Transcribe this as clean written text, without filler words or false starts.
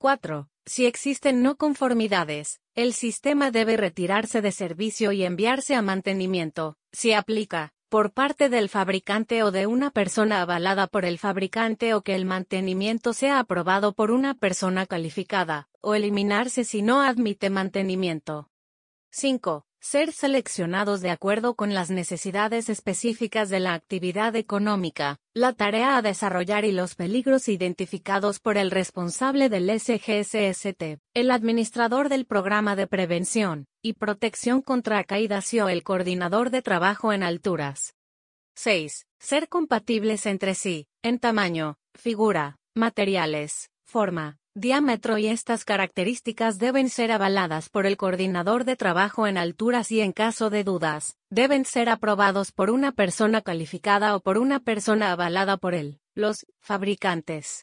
4. Si existen no conformidades, el sistema debe retirarse de servicio y enviarse a mantenimiento, si aplica, por parte del fabricante o de una persona avalada por el fabricante o que el mantenimiento sea aprobado por una persona calificada, o eliminarse si no admite mantenimiento. 5. Ser seleccionados de acuerdo con las necesidades específicas de la actividad económica, la tarea a desarrollar y los peligros identificados por el responsable del SGSST, el administrador del programa de prevención y protección contra caídas o el coordinador de trabajo en alturas. 6. Ser compatibles entre sí, en tamaño, figura, materiales, forma, diámetro y estas características deben ser avaladas por el coordinador de trabajo en alturas y en caso de dudas, deben ser aprobados por una persona calificada o por una persona avalada por los fabricantes.